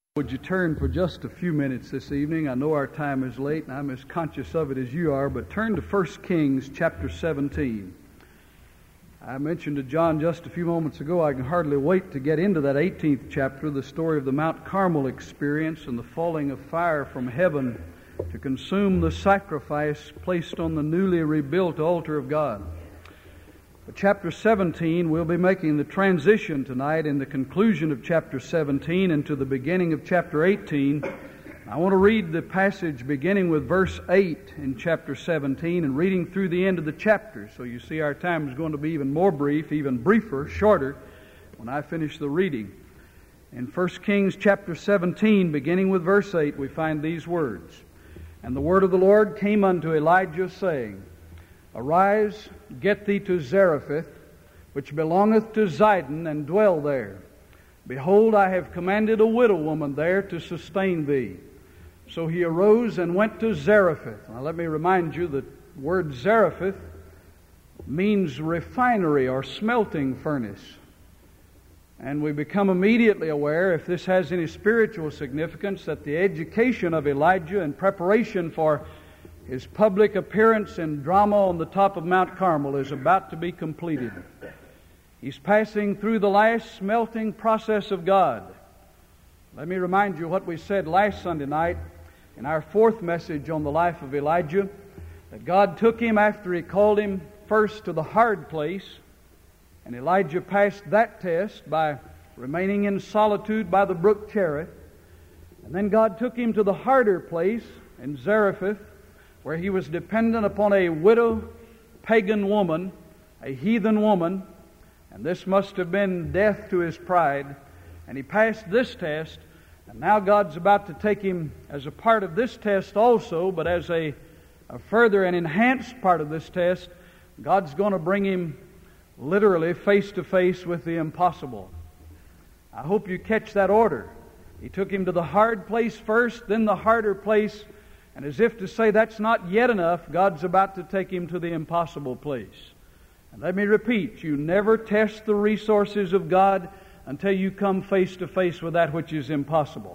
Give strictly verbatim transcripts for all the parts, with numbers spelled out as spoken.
Would you turn for just a few minutes this evening? I know our time is late, and I'm as conscious of it as you are, but turn to First Kings chapter seventeen. I mentioned to John just a few moments ago, I can hardly wait to get into that eighteenth chapter, the story of the Mount Carmel experience and the falling of fire from heaven to consume the sacrifice placed on the newly rebuilt altar of God. But chapter seventeen, we'll be making the transition tonight in the conclusion of chapter seventeen into the beginning of chapter eighteen. I want to read the passage beginning with verse eight in chapter seventeen and reading through the end of the chapter. So you see our time is going to be even more brief, even briefer, shorter when I finish the reading. In First Kings chapter seventeen, beginning with verse eight, we find these words. And the word of the Lord came unto Elijah, saying, Arise, get thee to Zarephath, which belongeth to Zidon, and dwell there. Behold, I have commanded a widow woman there to sustain thee. So he arose and went to Zarephath. Now let me remind you that the word Zarephath means refinery or smelting furnace. And we become immediately aware, if this has any spiritual significance, that the education of Elijah in preparation for his public appearance and drama on the top of Mount Carmel is about to be completed. He's passing through the last smelting process of God. Let me remind you what we said last Sunday night in our fourth message on the life of Elijah, that God took him after He called him first to the hard place, and Elijah passed that test by remaining in solitude by the brook Cherith. And then God took him to the harder place in Zarephath, where he was dependent upon a widow, pagan woman, a heathen woman, and this must have been death to his pride. And he passed this test, and now God's about to take him as a part of this test also, but as a, a further and enhanced part of this test, God's going to bring him literally face to face with the impossible. I hope you catch that order. He took him to the hard place first, then the harder place. And as if to say that's not yet enough, God's about to take him to the impossible place. And let me repeat, you never test the resources of God until you come face to face with that which is impossible.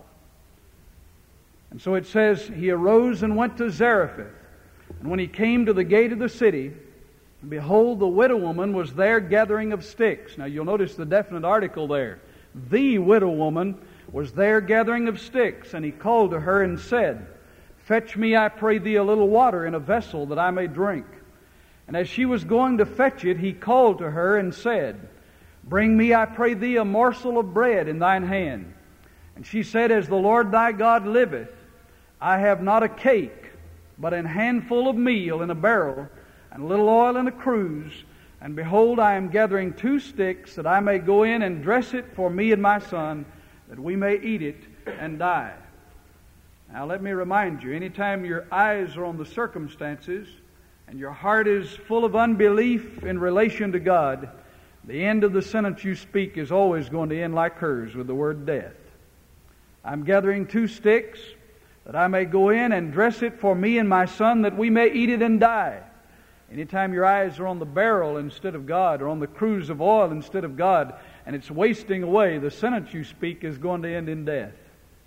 And so it says, he arose and went to Zarephath. And when he came to the gate of the city, behold, the widow woman was there gathering of sticks. Now you'll notice the definite article there. The widow woman was there gathering of sticks. And he called to her and said, Fetch me, I pray thee, a little water in a vessel that I may drink. And as she was going to fetch it, he called to her and said, Bring me, I pray thee, a morsel of bread in thine hand. And she said, As the Lord thy God liveth, I have not a cake, but an handful of meal in a barrel, and a little oil in a cruse. And behold, I am gathering two sticks, that I may go in and dress it for me and my son, that we may eat it and die. Now let me remind you, anytime your eyes are on the circumstances and your heart is full of unbelief in relation to God, the end of the sentence you speak is always going to end like hers, with the word death. I'm gathering two sticks that I may go in and dress it for me and my son, that we may eat it and die. Anytime your eyes are on the barrel instead of God, or on the cruse of oil instead of God, and it's wasting away, the sentence you speak is going to end in death.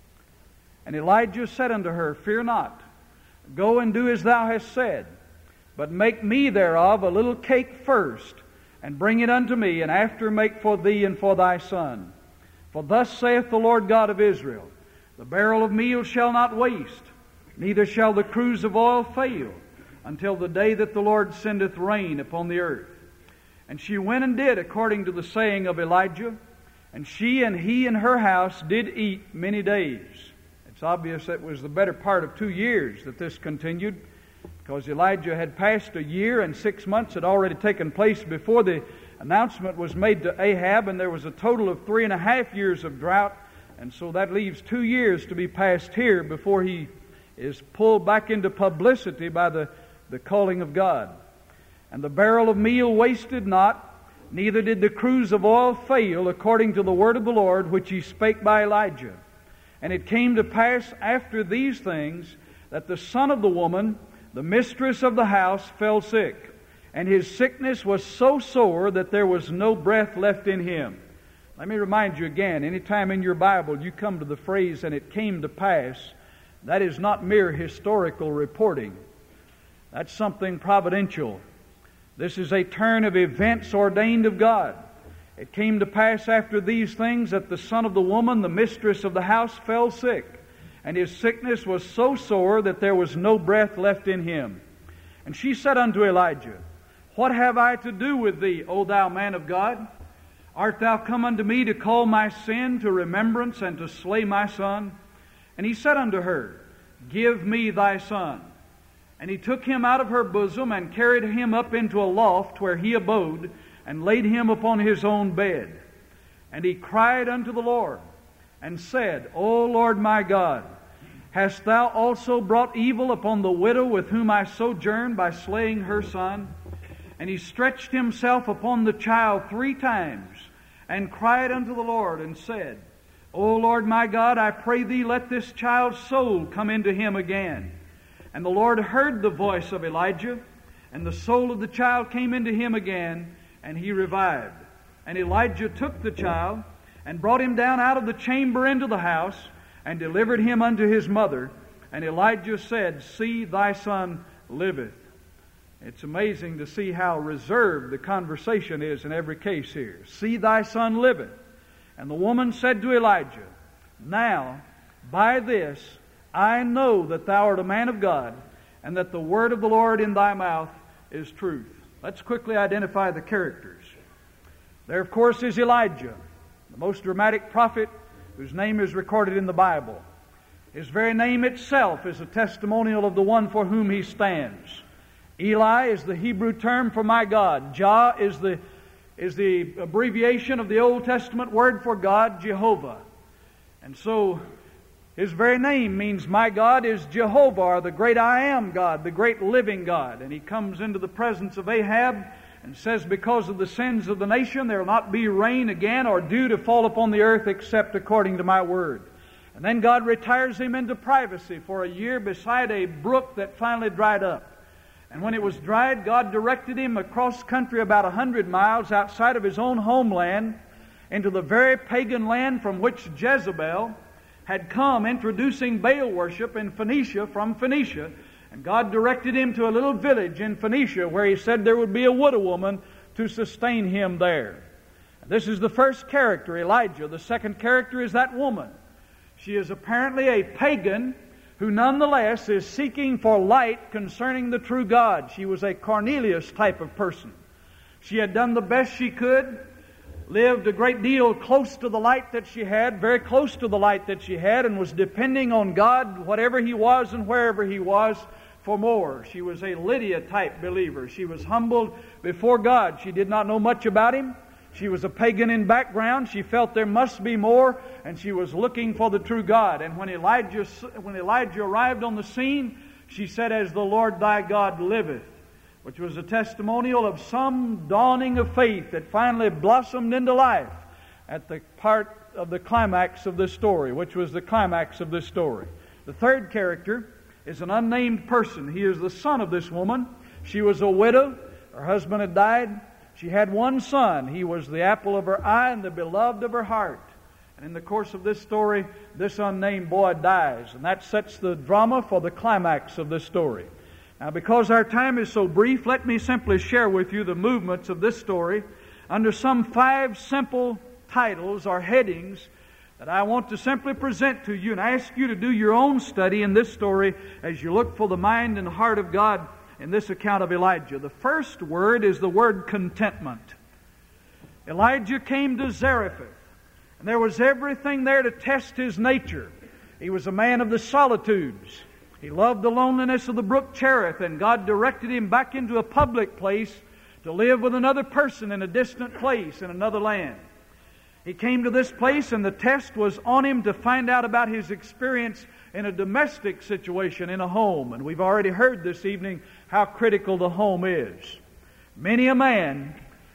And Elijah said unto her, Fear not, go and do as thou hast said, but make me thereof a little cake first, and bring it unto me, and after make for thee and for thy son. For thus saith the Lord God of Israel, The barrel of meal shall not waste, neither shall the cruse of oil fail, until the day that the Lord sendeth rain upon the earth. And she went and did according to the saying of Elijah, and she and he and her house did eat many days. It's obvious that it was the better part of two years that this continued, because Elijah had passed a year and six months had already taken place before the announcement was made to Ahab, and there was a total of three and a half years of drought, and so that leaves two years to be passed here before he is pulled back into publicity by the, the calling of God. And the barrel of meal wasted not, neither did the cruse of oil fail, according to the word of the Lord which He spake by Elijah. And it came to pass after these things, that the son of the woman, the mistress of the house, fell sick. And his sickness was so sore that there was no breath left in him. Let me remind you again, anytime in your Bible you come to the phrase, "and it came to pass," that is not mere historical reporting. That's something providential. This is a turn of events ordained of God. It came to pass after these things that the son of the woman, the mistress of the house, fell sick, and his sickness was so sore that there was no breath left in him. And she said unto Elijah, "What have I to do with thee, O thou man of God? Art thou come unto me to call my sin to remembrance and to slay my son?" And he said unto her, "Give me thy son." And he took him out of her bosom and carried him up into a loft where he abode, and laid him upon his own bed. And he cried unto the Lord, and said, "O Lord my God, hast thou also brought evil upon the widow with whom I sojourn by slaying her son?" And he stretched himself upon the child three times, and cried unto the Lord, and said, "O Lord my God, I pray thee, let this child's soul come into him again." And the Lord heard the voice of Elijah, and the soul of the child came into him again, and he revived. And Elijah took the child, and brought him down out of the chamber into the house, and delivered him unto his mother. And Elijah said, "See, thy son liveth." It's amazing to see how reserved the conversation is in every case here. "See, thy son liveth." And the woman said to Elijah, "Now, by this I know that thou art a man of God, and that the word of the Lord in thy mouth is truth." Let's quickly identify the characters. There, of course, is Elijah, the most dramatic prophet whose name is recorded in the Bible. His very name itself is a testimonial of the one for whom he stands. Eli is the Hebrew term for my God. Jah is the, is the abbreviation of the Old Testament word for God, Jehovah. And so his very name means my God is Jehovah, or the great I am God, the great living God. And he comes into the presence of Ahab and says, "Because of the sins of the nation, there will not be rain again or dew to fall upon the earth except according to my word." And then God retires him into privacy for a year beside a brook that finally dried up. And when it was dried, God directed him across country about a hundred miles outside of his own homeland into the very pagan land from which Jezebel had come, introducing Baal worship in Phoenicia from Phoenicia. And God directed him to a little village in Phoenicia where he said there would be a widow woman to sustain him there. And this is the first character, Elijah. The second character is that woman. She is apparently a pagan who nonetheless is seeking for light concerning the true God. She was a Cornelius type of person. She had done the best she could, lived a great deal close to the light that she had, very close to the light that she had, and was depending on God, whatever He was and wherever He was, for more. She was a Lydia-type believer. She was humbled before God. She did not know much about Him. She was a pagan in background. She felt there must be more, and she was looking for the true God. And when Elijah, when Elijah arrived on the scene, she said, "As the Lord thy God liveth," which was a testimonial of some dawning of faith that finally blossomed into life at the part of the climax of this story, which was the climax of this story. The third character is an unnamed person. He is the son of this woman. She was a widow. Her husband had died. She had one son. He was the apple of her eye and the beloved of her heart. And in the course of this story, this unnamed boy dies. And that sets the drama for the climax of this story. Now, because our time is so brief, let me simply share with you the movements of this story under some five simple titles or headings that I want to simply present to you and ask you to do your own study in this story as you look for the mind and heart of God in this account of Elijah. The first word is the word contentment. Elijah came to Zarephath, and there was everything there to test his nature. He was a man of the solitudes. He loved the loneliness of the brook Cherith, and God directed him back into a public place to live with another person in a distant place in another land. He came to this place, and the test was on him to find out about his experience in a domestic situation in a home. And we've already heard this evening how critical the home is. Many a man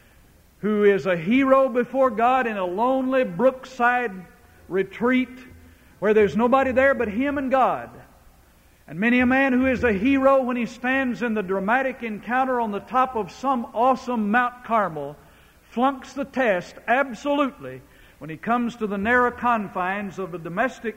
who is a hero before God in a lonely brookside retreat where there's nobody there but him and God. And many a man who is a hero when he stands in the dramatic encounter on the top of some awesome Mount Carmel flunks the test absolutely when he comes to the narrow confines of a domestic